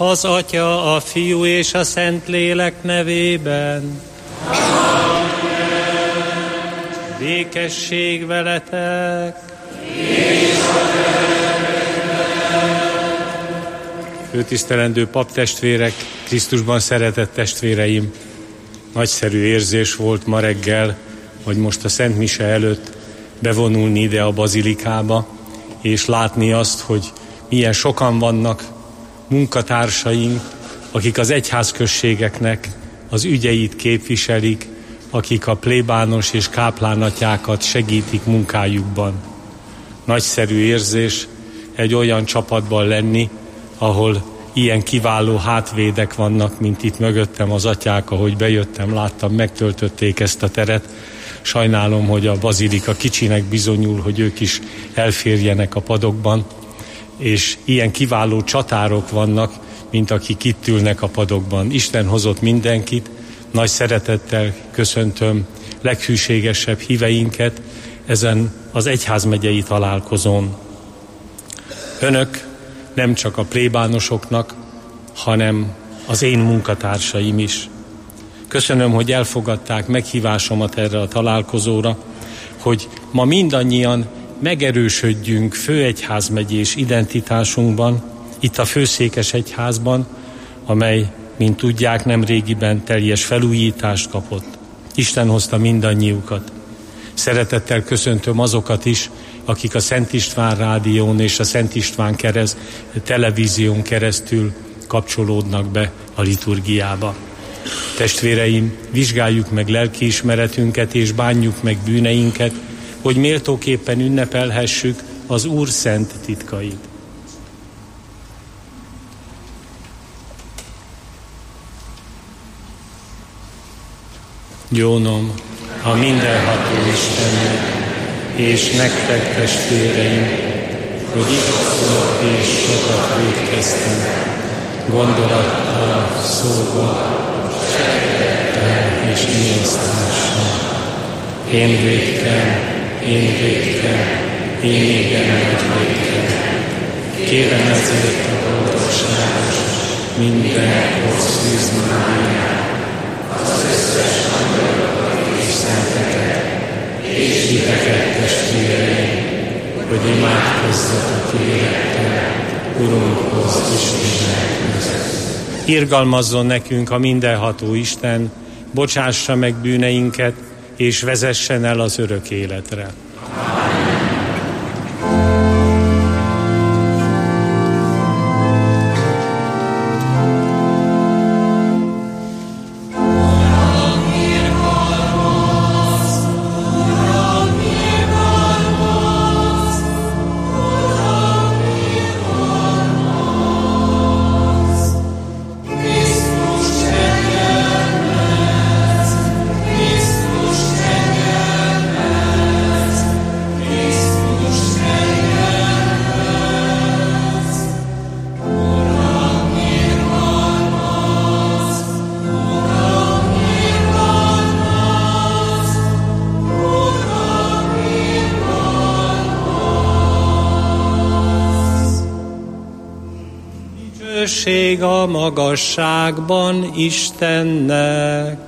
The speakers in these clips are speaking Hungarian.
Az Atya, a Fiú és a Szentlélek nevében. Békesség veletek! Főtisztelendő paptestvérek, Krisztusban szeretett testvéreim! Nagyszerű érzés volt ma reggel, hogy most a Szent Mise előtt bevonulni ide a bazilikába, és látni azt, hogy milyen sokan vannak munkatársaink, akik az egyházközségeknek az ügyeit képviselik, akik a plébános és káplánatyákat segítik munkájukban. Nagyszerű érzés egy olyan csapatban lenni, ahol ilyen kiváló hátvédek vannak, mint itt mögöttem az atyák, ahogy bejöttem, láttam, megtöltötték ezt a teret. Sajnálom, hogy a bazilika kicsinek bizonyul, hogy ők is elférjenek a padokban, és ilyen kiváló csatárok vannak, mint akik itt ülnek a padokban. Isten hozott mindenkit, nagy szeretettel köszöntöm leghűségesebb híveinket ezen az egyházmegyei találkozón. Önök nem csak a plébánosoknak, hanem az én munkatársaim is. Köszönöm, hogy elfogadták meghívásomat erre a találkozóra, hogy ma mindannyian megerősödjünk főegyházmegyés identitásunkban, itt a Főszékes Egyházban, amely, mint tudják, nemrégiben teljes felújítást kapott. Isten hozta mindannyiukat. Szeretettel köszöntöm azokat is, akik a Szent István rádión és a Szent István televízión keresztül kapcsolódnak be a liturgiába. Testvéreim, vizsgáljuk meg lelkiismeretünket és bánjuk meg bűneinket, hogy méltóképpen ünnepelhessük az Úr szent titkait. Jónom a mindenható Istennek, és nektek, testvéreim, hogy igazolok és sokat vétkeztem, gondolattal, szóval, cselekedettel és nyilvántással. Én vétkem, én igen nagy vétkem. Kérem ezért a boldogságos, mindenkor Szűz Máriát, az összes angyalokat és szenteket, és titeket, testvéreim, hogy imádkozzatok élettel, Urunkhoz Istenhez. Irgalmazzon nekünk a mindenható Isten, bocsássa meg bűneinket, és vezessen el az örök életre. Dicsőség a magasságban Istennek.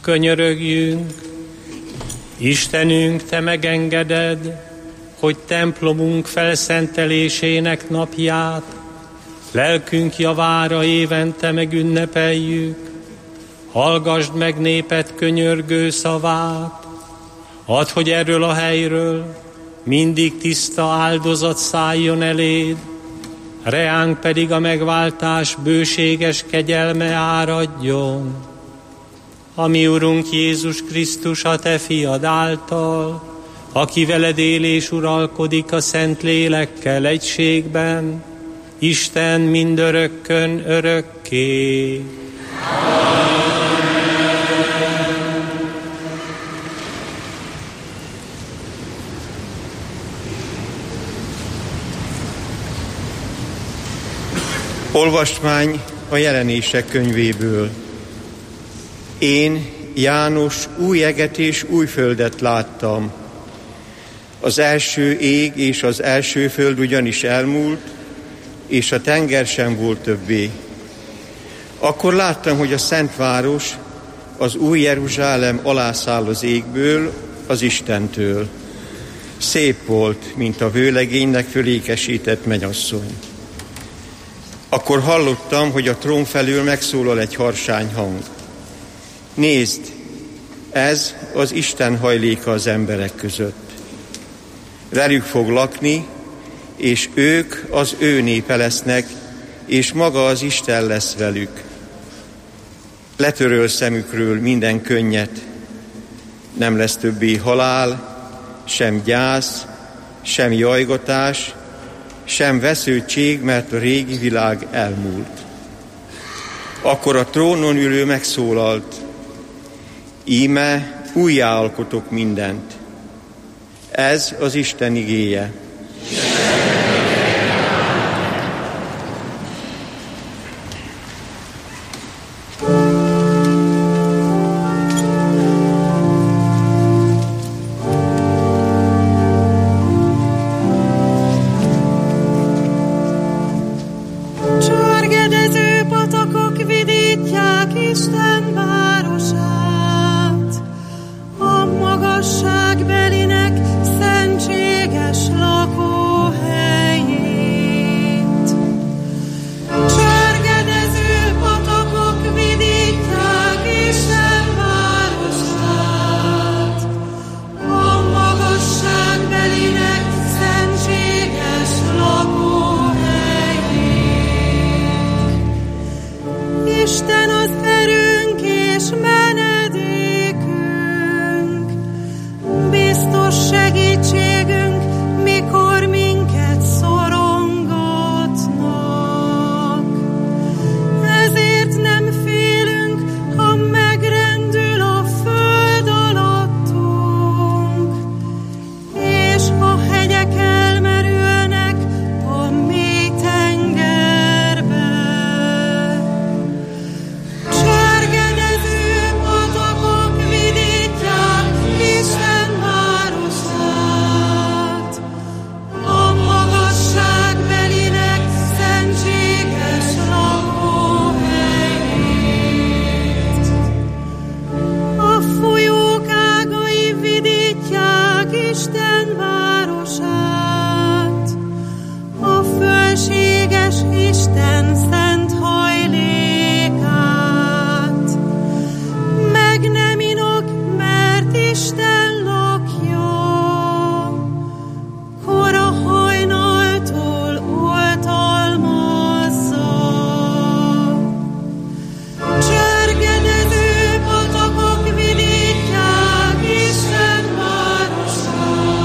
Könyörögjünk. Istenünk, Te megengeded, hogy templomunk felszentelésének napját lelkünk javára évente megünnepeljük. Hallgasd meg néped könyörgő szavát. Add, hogy erről a helyről mindig tiszta áldozat szálljon eléd, reánk pedig a megváltás bőséges kegyelme áradjon. A mi Urunk Jézus Krisztus, a Te fiad által, aki veled él és uralkodik a Szent Lélekkel egységben, Isten mindörökkön örökké. Olvasmány a Jelenések könyvéből. Én, János, új eget és új földet láttam. Az első ég és az első föld ugyanis elmúlt, és a tenger sem volt többé. Akkor láttam, hogy a szent város, az új Jeruzsálem alászáll az égből, az Istentől. Szép volt, mint a vőlegénynek fölékesített mennyasszony. Akkor hallottam, hogy a trón felül megszólal egy harsány hang. Nézd, ez az Isten hajléka az emberek között. Velük fog lakni, és ők az ő népe lesznek, és maga az Isten lesz velük. Letöröl szemükről minden könnyet. Nem lesz többé halál, sem gyász, sem jajgatás, sem vesződtség, mert a régi világ elmúlt. Akkor a trónon ülő megszólalt: íme újjáalkotok mindent. Ez az Isten igéje.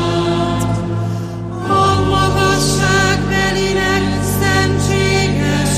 Magasságbelinek szentséges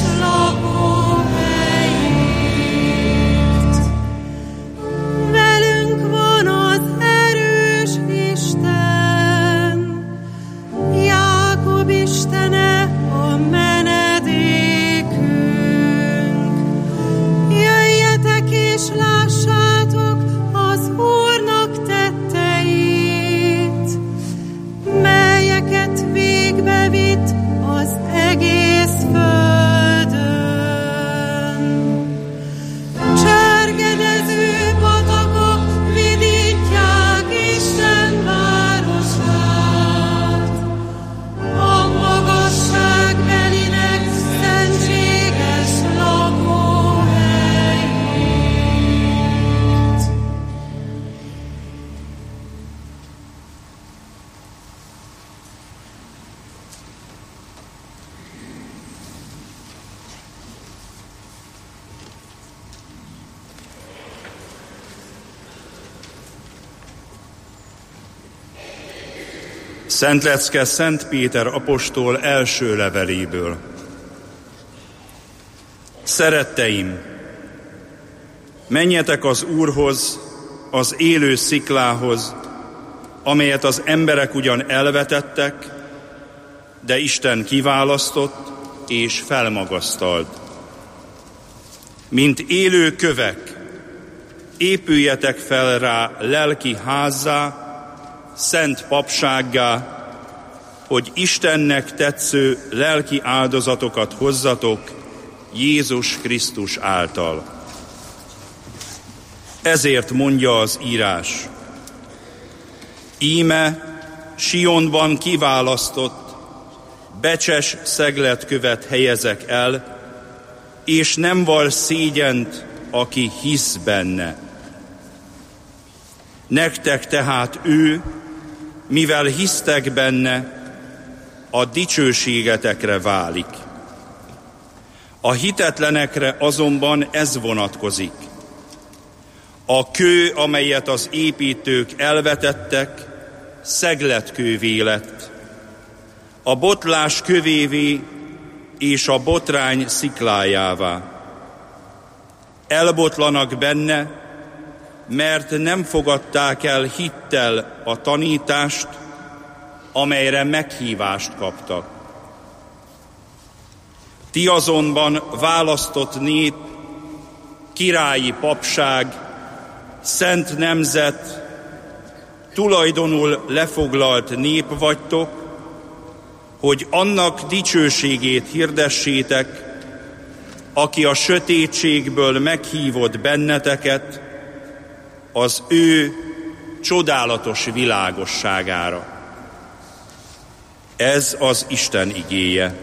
Szent lecke Szent Péter apostol első leveléből. Szeretteim, menjetek az Úrhoz, az élő sziklához, amelyet az emberek ugyan elvetettek, de Isten kiválasztott és felmagasztalt. Mint élő kövek, épüljetek fel rá lelki házzá, szent papsággá, hogy Istennek tetsző lelki áldozatokat hozzatok Jézus Krisztus által. Ezért mondja az írás: íme Sionban kiválasztott, becses szegletkövet helyezek el, és nem val szégyent, aki hisz benne. Nektek tehát ő, mivel hisztek benne, a dicsőségetekre válik. A hitetlenekre azonban ez vonatkozik. A kő, amelyet az építők elvetettek, szegletkővé lett, a botlás kövévé és a botrány sziklájává. Elbotlanak benne, mert nem fogadták el hittel a tanítást, amelyre meghívást kaptak. Ti azonban választott nép, királyi papság, szent nemzet, tulajdonul lefoglalt nép vagytok, hogy annak dicsőségét hirdessétek, aki a sötétségből meghívott benneteket az ő csodálatos világosságára. Ez az Isten igéje.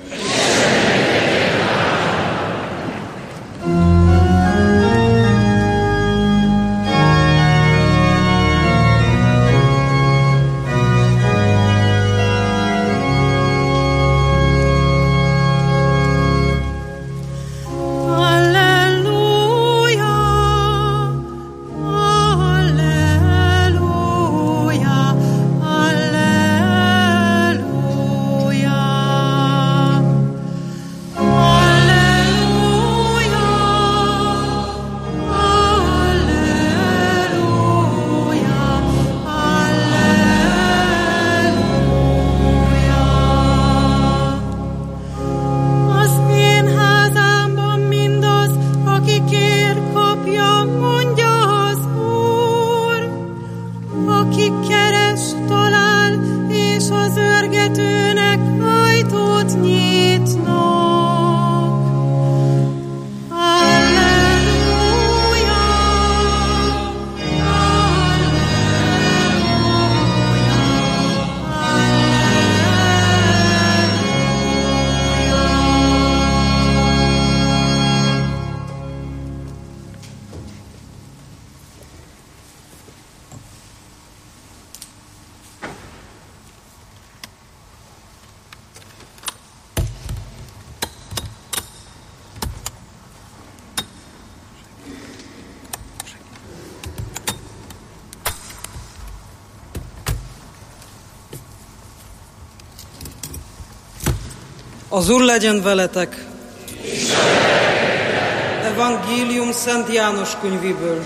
Az Úr legyen veletek! Evangélium Szent János könyvéből.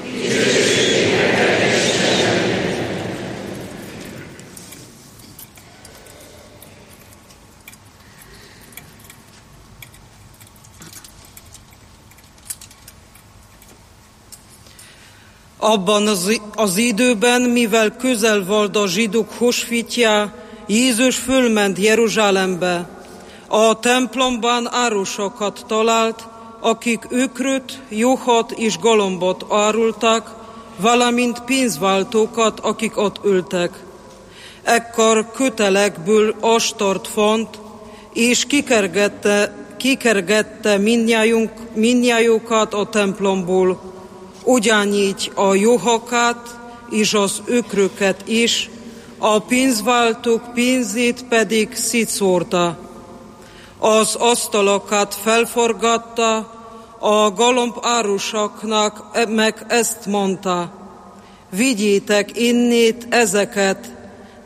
Abban az időben, mivel közel volt a zsidók húsvétja, Jézus fölment Jeruzsálembe. A templomban árusokat talált, akik ökröt, juhot és galombot árultak, valamint pénzváltókat, akik ott ültek. Ekkor kötelekből ostort font, és kikergette mindnyájukat a templomból, ugyanígy a juhokat és az ökröket is, a pénzváltók pénzét pedig szétszórta. Az asztalokat felforgatta, a galomb árusoknak meg ezt mondta: vigyétek innét ezeket,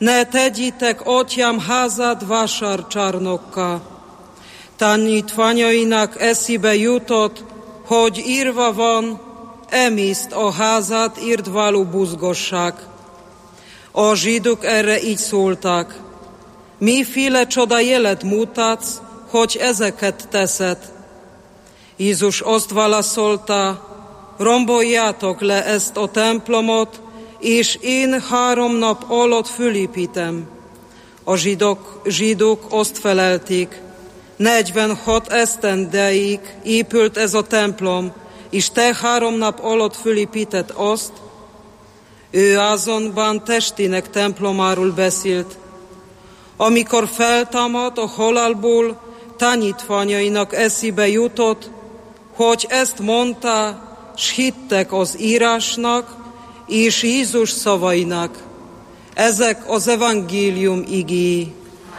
ne tegyétek atyám házát vásárcsarnokká. Tanítványainak eszébe jutott, hogy írva van, emészt a házát irdváló buzgosság. A zsidók erre így szólták: miféle csoda jelet mutatsz, hogy ezeket teszed? Jézus azt válaszolta: romboljátok le ezt a templomot, és én 3 nap alatt fölépítem. A zsidók azt felelték: 46 esztendeig épült ez a templom, és te 3 nap alatt fölépített azt? Ő azonban testének templomáról beszélt. Amikor feltámadt a halálból, tanítványainak eszébe jutott, hogy ezt mondta, s hittek az írásnak és Jézus szavainak. Ezek az evangélium igéi.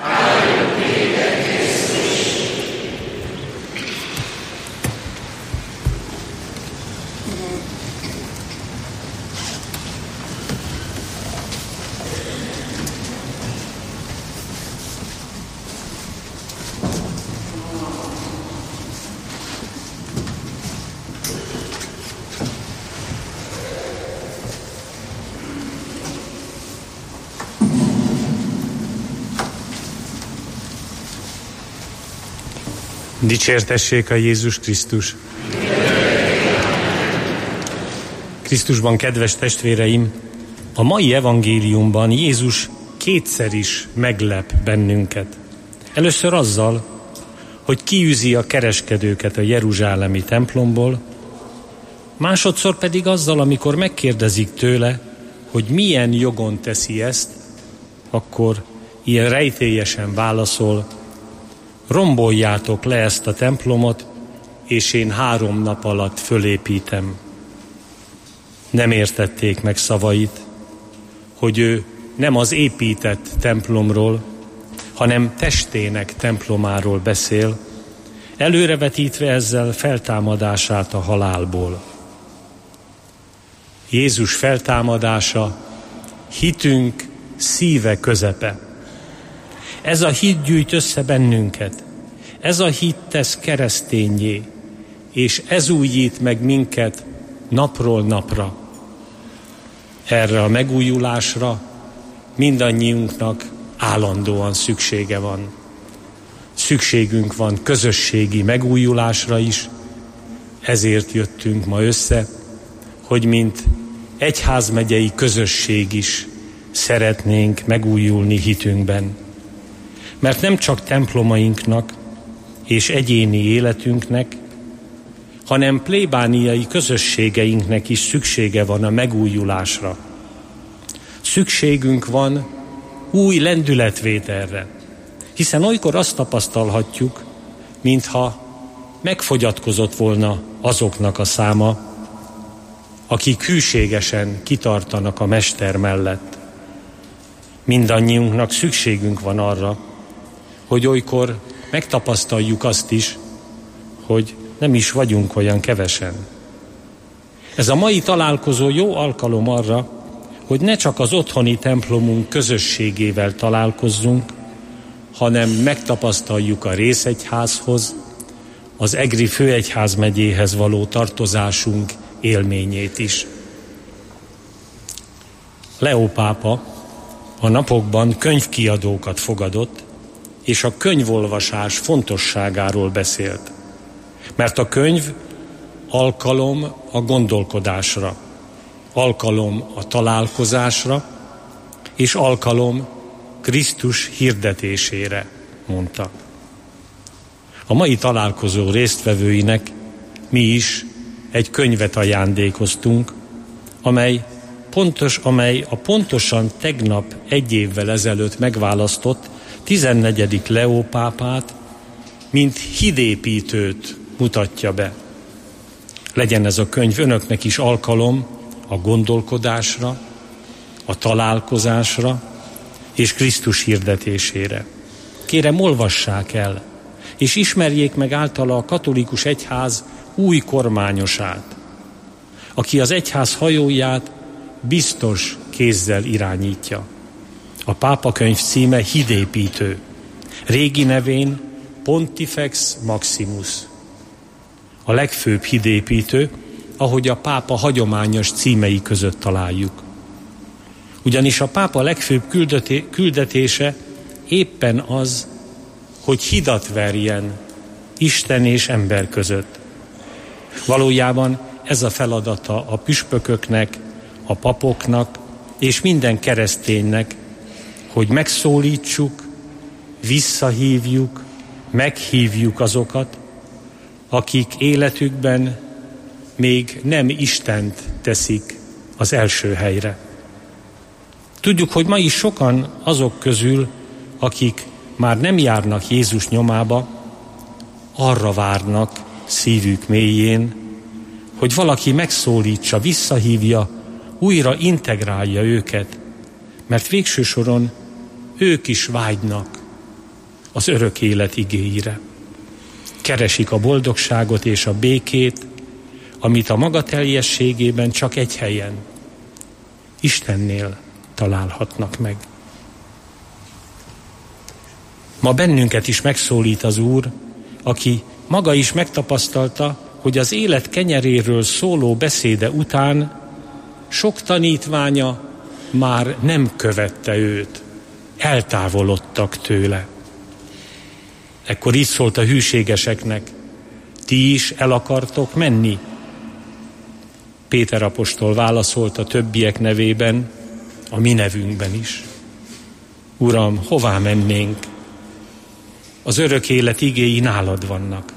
Dicsértessék a Jézus Krisztus! Krisztusban, kedves testvéreim, a mai evangéliumban Jézus kétszer is meglep bennünket. Először azzal, hogy kiűzi a kereskedőket a jeruzsálemi templomból, másodszor pedig azzal, amikor megkérdezik tőle, hogy milyen jogon teszi ezt, akkor ilyen rejtélyesen válaszol: romboljátok le ezt a templomot, és én 3 nap alatt fölépítem. Nem értették meg szavait, hogy ő nem az épített templomról, hanem testének templomáról beszél, előrevetítve ezzel feltámadását a halálból. Jézus feltámadása hitünk szíve közepe. Ez a hit gyűjt össze bennünket, ez a hit tesz kereszténnyé, és ez újít meg minket napról napra. Erre a megújulásra mindannyiunknak állandóan szüksége van. Szükségünk van közösségi megújulásra is, ezért jöttünk ma össze, hogy mint egyházmegyei közösség is szeretnénk megújulni hitünkben. Mert nem csak templomainknak és egyéni életünknek, hanem plébániai közösségeinknek is szüksége van a megújulásra. Szükségünk van új lendületvételre, hiszen olykor azt tapasztalhatjuk, mintha megfogyatkozott volna azoknak a száma, akik hűségesen kitartanak a Mester mellett. Mindannyiunknak szükségünk van arra, hogy olykor megtapasztaljuk azt is, hogy nem is vagyunk olyan kevesen. Ez a mai találkozó jó alkalom arra, hogy ne csak az otthoni templomunk közösségével találkozzunk, hanem megtapasztaljuk a részegyházhoz, az egri főegyházmegyéhez való tartozásunk élményét is. Leó pápa a napokban könyvkiadókat fogadott, és a könyvolvasás fontosságáról beszélt. Mert a könyv alkalom a gondolkodásra, alkalom a találkozásra, és alkalom Krisztus hirdetésére, mondta. A mai találkozó résztvevőinek mi is egy könyvet ajándékoztunk, amely a pontosan tegnap 1 évvel ezelőtt megválasztott 14. Leó pápát, mint hídépítőt mutatja be. Legyen ez a könyv önöknek is alkalom a gondolkodásra, a találkozásra és Krisztus hirdetésére. Kérem, olvassák el, és ismerjék meg általa a katolikus egyház új kormányosát, aki az egyház hajóját biztos kézzel irányítja. A pápakönyv címe Hídépítő, régi nevén Pontifex Maximus. A legfőbb hídépítő, ahogy a pápa hagyományos címei között találjuk. Ugyanis a pápa legfőbb küldetése éppen az, hogy hidat verjen Isten és ember között. Valójában ez a feladata a püspököknek, a papoknak és minden kereszténynek, hogy megszólítsuk, visszahívjuk, meghívjuk azokat, akik életükben még nem Istent teszik az első helyre. Tudjuk, hogy ma is sokan azok közül, akik már nem járnak Jézus nyomába, arra várnak szívük mélyén, hogy valaki megszólítsa, visszahívja, újra integrálja őket, mert végső soron ők is vágynak az örök élet igéire. Keresik a boldogságot és a békét, amit a maga teljességében csak egy helyen, Istennél találhatnak meg. Ma bennünket is megszólít az Úr, aki maga is megtapasztalta, hogy az élet kenyeréről szóló beszéde után sok tanítványa már nem követte őt, eltávolodtak tőle. Ekkor így szólt a hűségeseknek: ti is el akartok menni? Péter apostol válaszolt a többiek nevében, a mi nevünkben is: Uram, hová mennénk? Az örök élet igéi nálad vannak.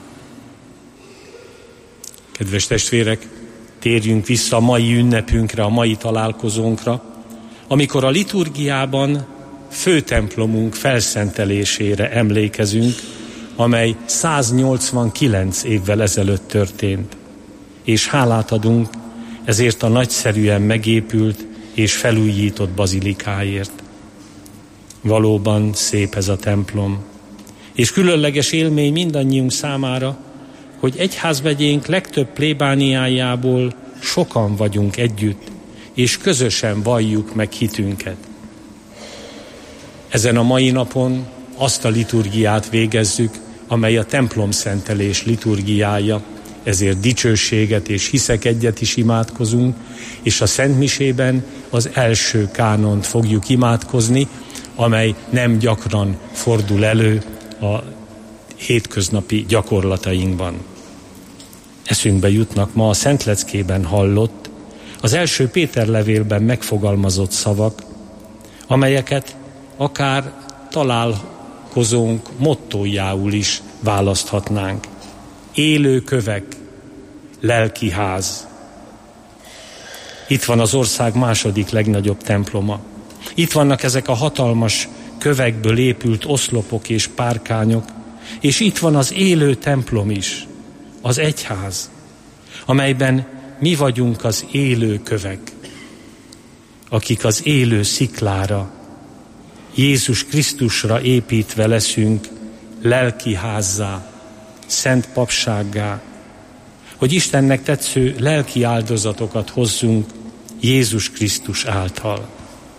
Kedves testvérek, térjünk vissza a mai ünnepünkre, a mai találkozónkra, amikor a liturgiában főtemplomunk felszentelésére emlékezünk, amely 189 évvel ezelőtt történt, és hálát adunk ezért a nagyszerűen megépült és felújított bazilikáért. Valóban szép ez a templom, és különleges élmény mindannyiunk számára, hogy egyházmegyénk legtöbb plébániájából sokan vagyunk együtt, és közösen valljuk meg hitünket. Ezen a mai napon azt a liturgiát végezzük, amely a templomszentelés liturgiája, ezért dicsőséget és hiszek egyet is imádkozunk, és a szentmisében az első kánont fogjuk imádkozni, amely nem gyakran fordul elő a hétköznapi gyakorlatainkban. Eszünkbe jutnak ma a Szentleckében hallott, az első Péter levélben megfogalmazott szavak, amelyeket akár találkozónk mottójául is választhatnánk. Élő kövek, lelki ház. Itt van az ország második legnagyobb temploma. Itt vannak ezek a hatalmas kövekből épült oszlopok és párkányok, és itt van az élő templom is, az egyház, amelyben mi vagyunk az élő kövek, akik az élő sziklára, Jézus Krisztusra építve leszünk lelki házzá, szent papsággá, hogy Istennek tetsző lelki áldozatokat hozzunk Jézus Krisztus által.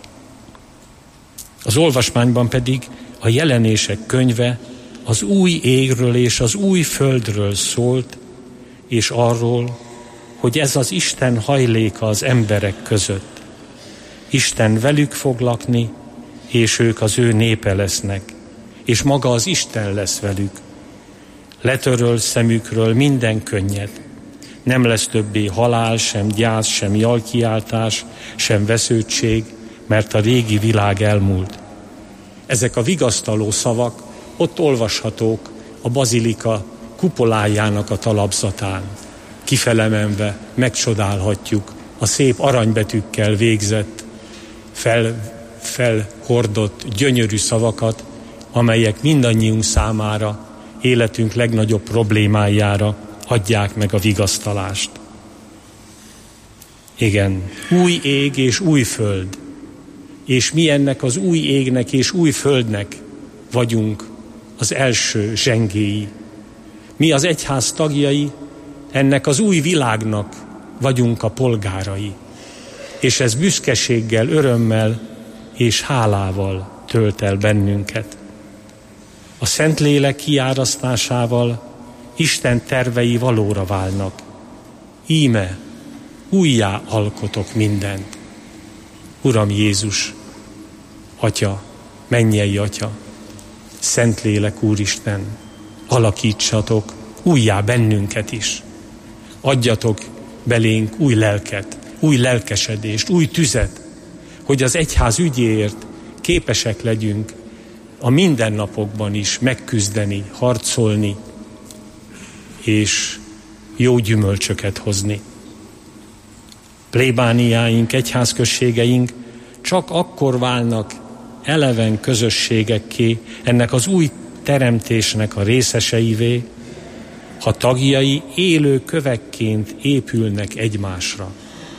Az olvasmányban pedig a Jelenések könyve az új égről és az új földről szólt, és arról, hogy ez az Isten hajléka az emberek között. Isten velük fog lakni, és ők az ő népe lesznek, és maga az Isten lesz velük. Letöröl szemükről minden könnyed. Nem lesz többé halál, sem gyász, sem jalkiáltás, sem vesződtség, mert a régi világ elmúlt. Ezek a vigasztaló szavak ott olvashatók a bazilika kupolájának a talapzatán. Kifelemenve megcsodálhatjuk a szép aranybetűkkel végzett, felhordott gyönyörű szavakat, amelyek mindannyiunk számára, életünk legnagyobb problémájára adják meg a vigasztalást. Igen, új ég és új föld, és mi ennek az új égnek és új földnek vagyunk az első zsengéi. Mi az egyház tagjai, ennek az új világnak vagyunk a polgárai. És ez büszkeséggel, örömmel és hálával tölt el bennünket. A Szentlélek kiárasztásával Isten tervei valóra válnak. Íme, újjá alkotok mindent. Uram Jézus, Atya, mennyei Atya, Szentlélek Úristen, alakítsatok újjá bennünket is. Adjatok belénk új lelket, új lelkesedést, új tüzet, hogy az egyház ügyéért képesek legyünk a mindennapokban is megküzdeni, harcolni, és jó gyümölcsöket hozni. Plébániáink, egyházközségeink csak akkor válnak eleven közösségekké, ennek az új teremtésnek a részeseivé, ha tagjai élő kövekként épülnek egymásra.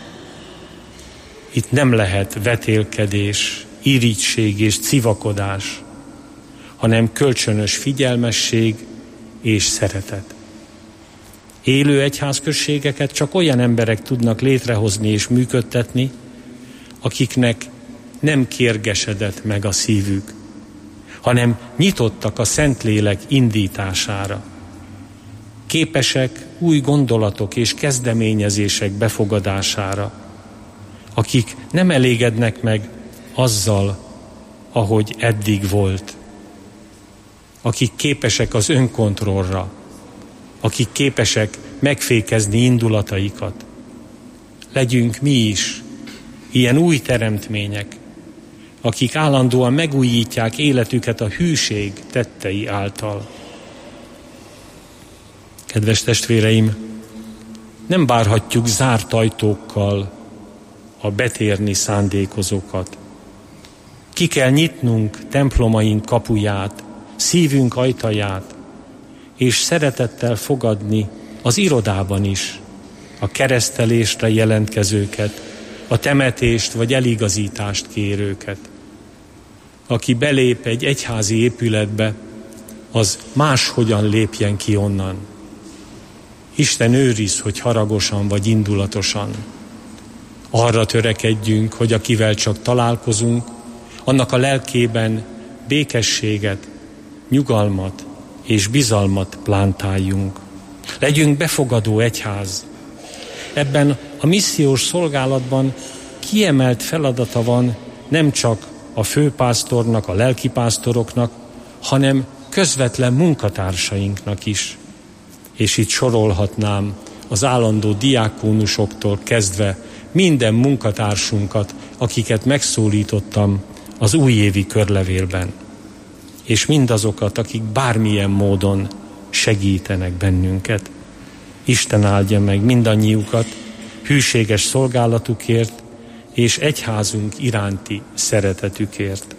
Itt nem lehet vetélkedés, irigység és civakodás, hanem kölcsönös figyelmesség és szeretet. Élő egyházközségeket csak olyan emberek tudnak létrehozni és működtetni, akiknek nem kérgesedett meg a szívük, hanem nyitottak a Szentlélek indítására. Képesek új gondolatok és kezdeményezések befogadására, akik nem elégednek meg azzal, ahogy eddig volt, akik képesek az önkontrollra, akik képesek megfékezni indulataikat. Legyünk mi is ilyen új teremtmények, akik állandóan megújítják életüket a hűség tettei által. Kedves testvéreim, nem várhatjuk zárt ajtókkal a betérni szándékozókat. Ki kell nyitnunk templomaink kapuját, szívünk ajtaját, és szeretettel fogadni az irodában is a keresztelésre jelentkezőket, a temetést vagy eligazítást kérőket. Aki belép egy egyházi épületbe, az máshogyan lépjen ki onnan. Isten őriz, hogy haragosan vagy indulatosan. Arra törekedjünk, hogy akivel csak találkozunk, annak a lelkében békességet, nyugalmat és bizalmat plántáljunk. Legyünk befogadó egyház. Ebben a missziós szolgálatban kiemelt feladata van nem csak a főpásztornak, a lelkipásztoroknak, hanem közvetlen munkatársainknak is. És itt sorolhatnám az állandó diákónusoktól kezdve minden munkatársunkat, akiket megszólítottam az újévi körlevélben, és mindazokat, akik bármilyen módon segítenek bennünket. Isten áldja meg mindannyiukat hűséges szolgálatukért és egyházunk iránti szeretetükért.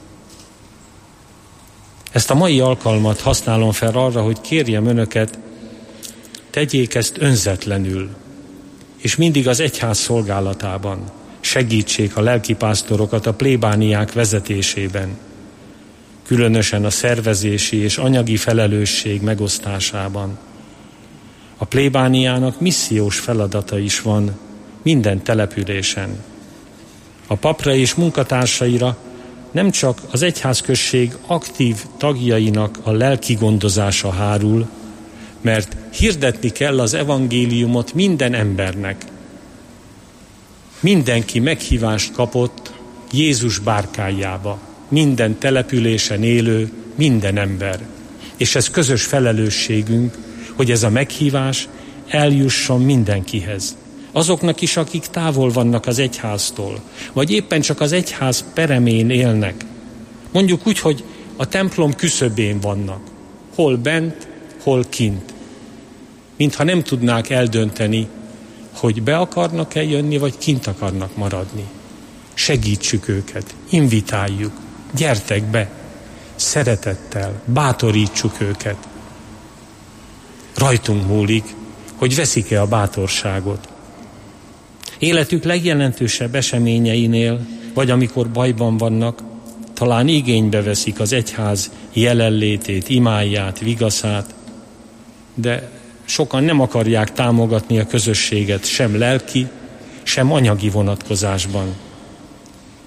Ezt a mai alkalmat használom fel arra, hogy kérjem önöket, tegyék ezt önzetlenül, és mindig az egyház szolgálatában segítsék a lelkipásztorokat a plébániák vezetésében, különösen a szervezési és anyagi felelősség megosztásában. A plébániának missziós feladata is van minden településen. A papra és munkatársaira nem csak az egyházközség aktív tagjainak a lelki gondozása hárul, mert hirdetni kell az evangéliumot minden embernek. Mindenki meghívást kapott Jézus bárkájába, minden településen élő minden ember. És ez közös felelősségünk, hogy ez a meghívás eljusson mindenkihez. Azoknak is, akik távol vannak az egyháztól, vagy éppen csak az egyház peremén élnek. Mondjuk úgy, hogy a templom küszöbén vannak, hol bent, hol kint. Mintha nem tudnák eldönteni, hogy be akarnak-e jönni, vagy kint akarnak maradni. Segítsük őket, invitáljuk, gyertek be, szeretettel, bátorítsuk őket. Rajtunk múlik, hogy veszik-e a bátorságot. Életük legjelentősebb eseményeinél, vagy amikor bajban vannak, talán igénybe veszik az egyház jelenlétét, imáját, vigaszát, de sokan nem akarják támogatni a közösséget sem lelki, sem anyagi vonatkozásban.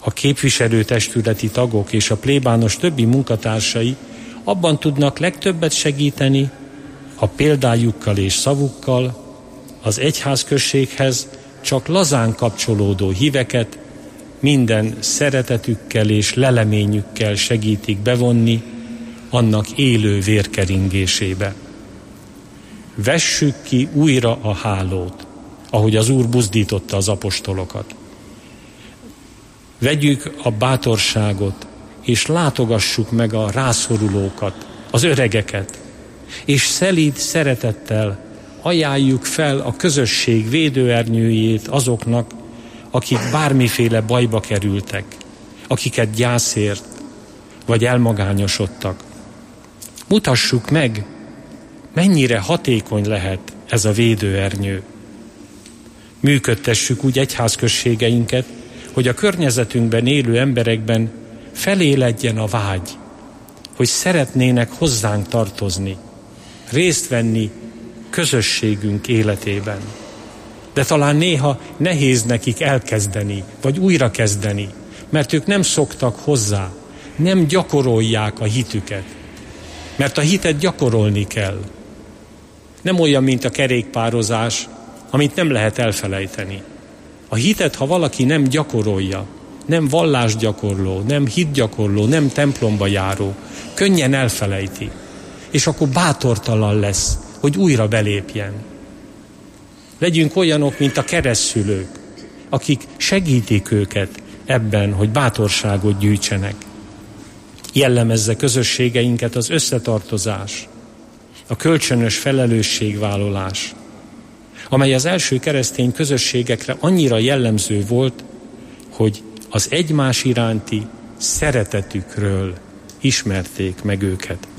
A képviselőtestületi tagok és a plébános többi munkatársai abban tudnak legtöbbet segíteni, ha példájukkal és szavukkal az egyházközséghez csak lazán kapcsolódó híveket minden szeretetükkel és leleményükkel segítik bevonni annak élő vérkeringésébe. Vessük ki újra a hálót, ahogy az Úr buzdította az apostolokat. Vegyük a bátorságot, és látogassuk meg a rászorulókat, az öregeket, és szelíd szeretettel ajánljuk fel a közösség védőernyőjét azoknak, akik bármiféle bajba kerültek, akiket gyászért, vagy elmagányosodtak. Mutassuk meg, mennyire hatékony lehet ez a védőernyő. Működtessük úgy egyházközségeinket, hogy a környezetünkben élő emberekben feléledjen a vágy, hogy szeretnének hozzánk tartozni, részt venni közösségünk életében. De talán néha nehéz nekik elkezdeni, vagy újrakezdeni, mert ők nem szoktak hozzá, nem gyakorolják a hitüket. Mert a hitet gyakorolni kell. Nem olyan, mint a kerékpározás, amit nem lehet elfelejteni. A hitet, ha valaki nem gyakorolja, nem vallásgyakorló, nem hitgyakorló, nem templomba járó, könnyen elfelejti, és akkor bátortalan lesz, hogy újra belépjen. Legyünk olyanok, mint a keresztszülők, akik segítik őket ebben, hogy bátorságot gyűjtsenek. Jellemezze közösségeinket az összetartozás, a kölcsönös felelősségvállalás, amely az első keresztény közösségekre annyira jellemző volt, hogy az egymás iránti szeretetükről ismerték meg őket.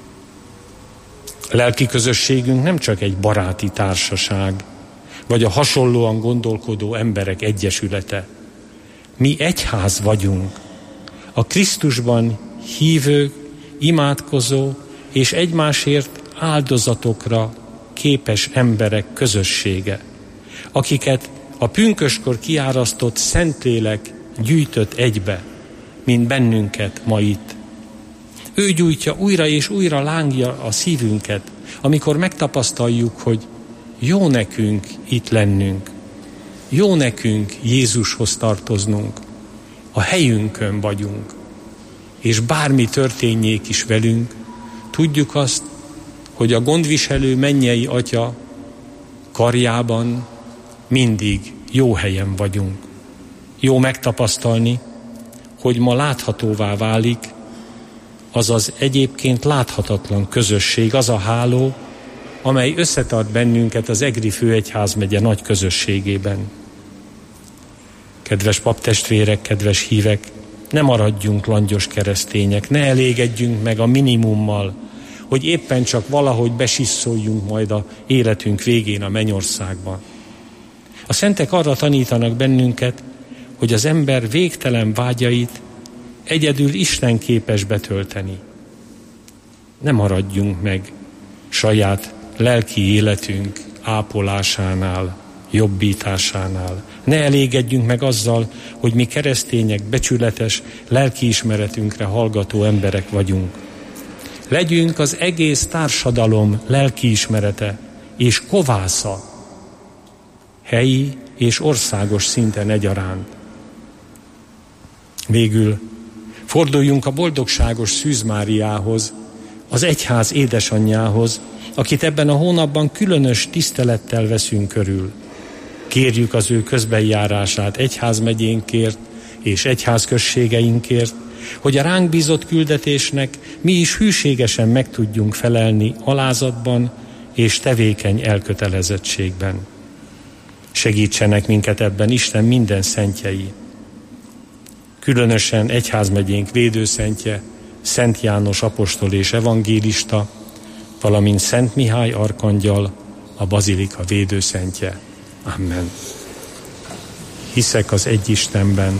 A lelki közösségünk nem csak egy baráti társaság, vagy a hasonlóan gondolkodó emberek egyesülete. Mi egyház vagyunk, a Krisztusban hívő, imádkozó és egymásért áldozatokra képes emberek közössége, akiket a pünköskor kiárasztott Szentlélek gyűjtött egybe, mint bennünket ma itt. Ő gyújtja újra és újra lángja a szívünket, amikor megtapasztaljuk, hogy jó nekünk itt lennünk, jó nekünk Jézushoz tartoznunk, a helyünkön vagyunk, és bármi történjék is velünk, tudjuk azt, hogy a gondviselő mennyei Atya karjában mindig jó helyen vagyunk. Jó megtapasztalni, hogy ma láthatóvá válik az az egyébként láthatatlan közösség, az a háló, amely összetart bennünket az Egri főegyházmegye nagy közösségében. Kedves paptestvérek, kedves hívek, ne maradjunk langyos keresztények, ne elégedjünk meg a minimummal, hogy éppen csak valahogy besisszoljunk majd a életünk végén a mennyországba. A szentek arra tanítanak bennünket, hogy az ember végtelen vágyait egyedül Isten képes betölteni. Ne maradjunk meg saját lelki életünk ápolásánál, jobbításánál. Ne elégedjünk meg azzal, hogy mi keresztények becsületes lelkiismeretünkre hallgató emberek vagyunk. Legyünk az egész társadalom lelkiismerete és kovásza, helyi és országos szinten egyaránt. Végül forduljunk a boldogságos Szűz Máriához, az egyház édesanyjához, akit ebben a hónapban különös tisztelettel veszünk körül. Kérjük az ő közbenjárását egyházmegyénkért és egyházközségeinkért, hogy a ránk bízott küldetésnek mi is hűségesen meg tudjunk felelni alázatban és tevékeny elkötelezettségben. Segítsenek minket ebben Isten minden szentjei. Különösen egyházmegyénk védőszentje, Szent János apostol és evangélista, valamint Szent Mihály arkangyal, a bazilika védőszentje. Amen. Hiszek az egy Istenben,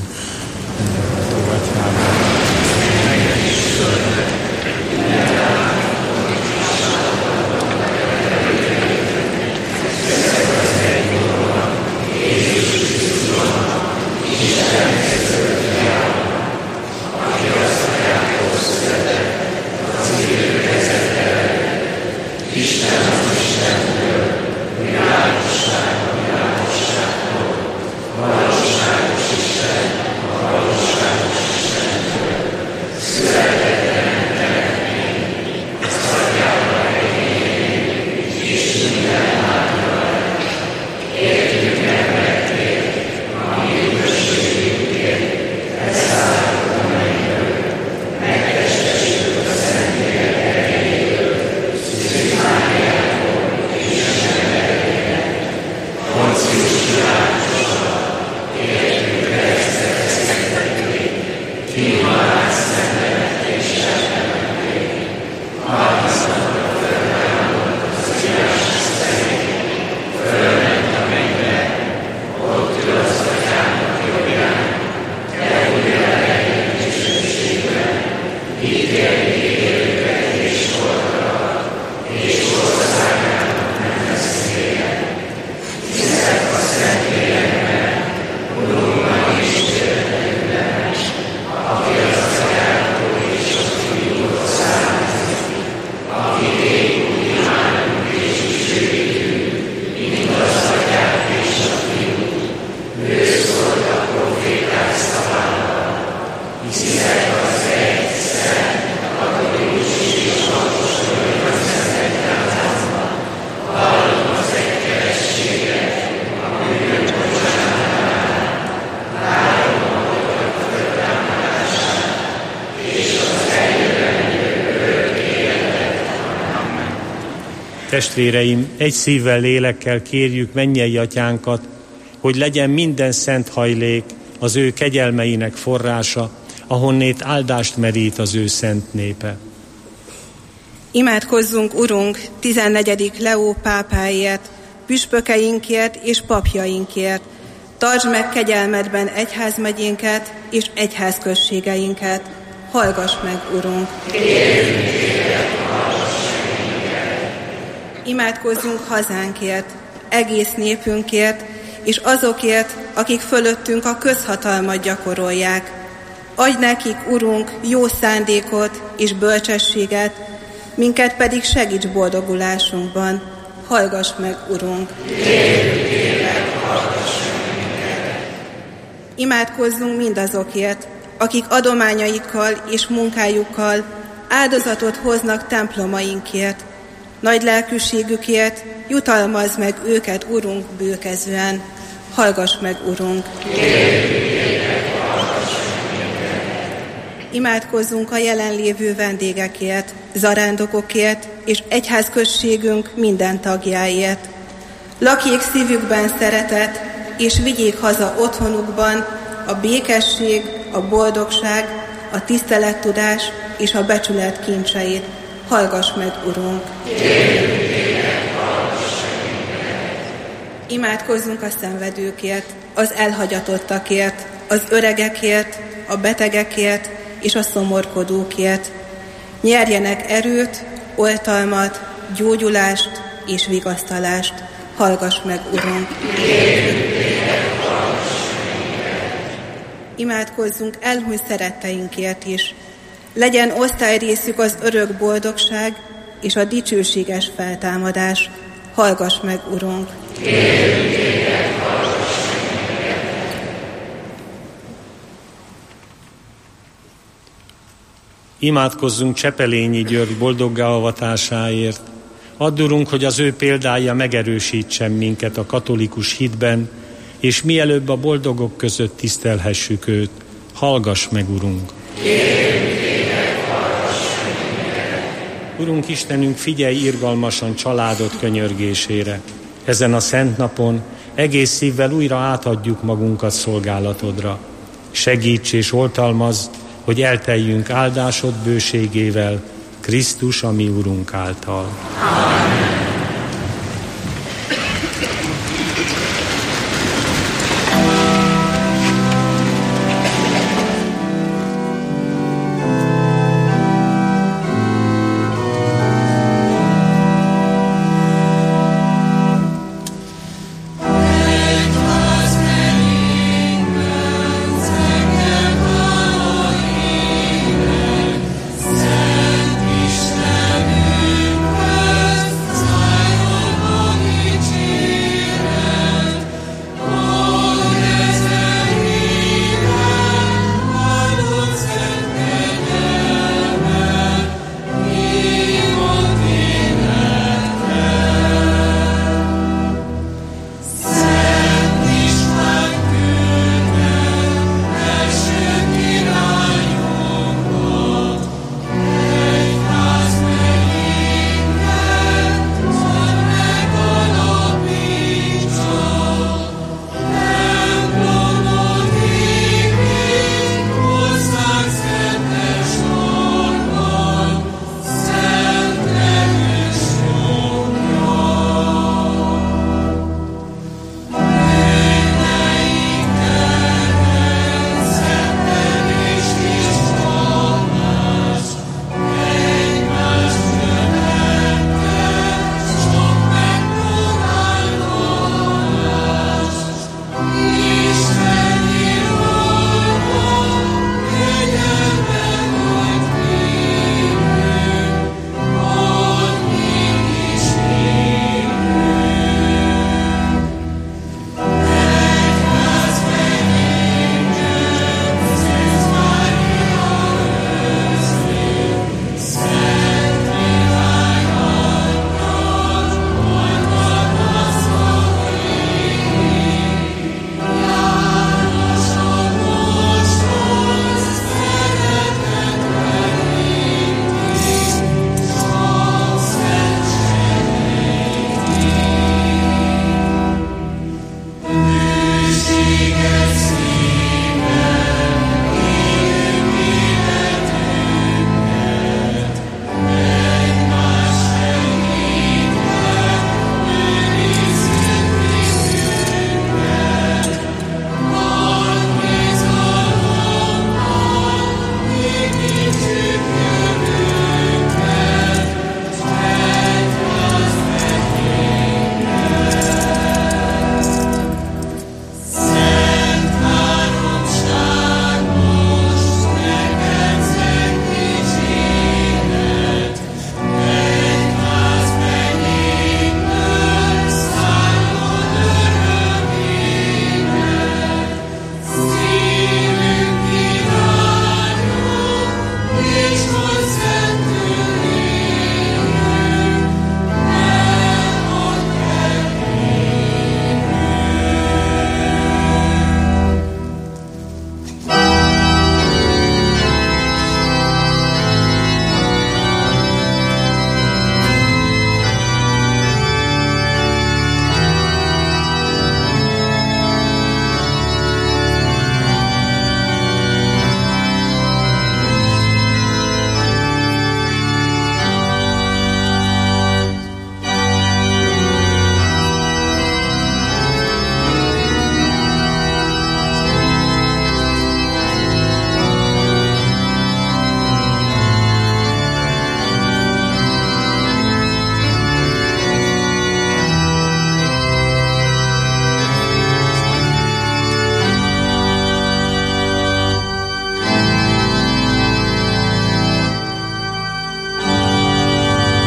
Testvéreim, egy szívvel, lélekkel kérjük mennyei atyánkat, hogy legyen minden szent hajlék az ő kegyelmeinek forrása, ahonnét áldást merít az ő szent népe. Imádkozzunk, Urunk, 14. Leó pápáért, püspökeinkért és papjainkért. Tartsd meg kegyelmedben egyházmegyénket és egyházközségeinket. Hallgass meg, Urunk! Imádkozzunk hazánkért, egész népünkért, és azokért, akik fölöttünk a közhatalmat gyakorolják. Adj nekik, Urunk, jó szándékot és bölcsességet, minket pedig segíts boldogulásunkban. Hallgass meg, Urunk! Imádkozzunk mindazokért, akik adományaikkal és munkájukkal áldozatot hoznak templomainkért. Nagy lelkűségükért jutalmazd meg őket, Urunk, bőkezően. Hallgass meg, Urunk! Imádkozzunk a jelenlévő vendégekért, zarándokokért és egyházközségünk minden tagjáért. Lakjék szívükben szeretet, és vigyék haza otthonukban a békesség, a boldogság, a tisztelettudás és a becsület kincseit. Hallgass meg, Urunk! Imádkozzunk a szenvedőkért, az elhagyatottakért, az öregekért, a betegekért és a szomorkodókért. Nyerjenek erőt, oltalmat, gyógyulást és vigasztalást. Hallgass meg, Urunk! Imádkozzunk elhunyt szeretteinkért is. Legyen osztályrészük az örök boldogság és a dicsőséges feltámadás. Hallgass meg, Urunk! Imádkozzunk Csepelényi György boldoggá avatásáért. Add, Urunk, hogy az ő példája megerősítsen minket a katolikus hitben, és mielőbb a boldogok között tisztelhessük őt. Hallgass meg, Urunk! Urunk Istenünk, figyelj irgalmasan családod könyörgésére. Ezen a szent napon egész szívvel újra átadjuk magunkat szolgálatodra. Segíts és oltalmazd, hogy elteljünk áldásod bőségével, Krisztus, a mi Urunk által. Amen.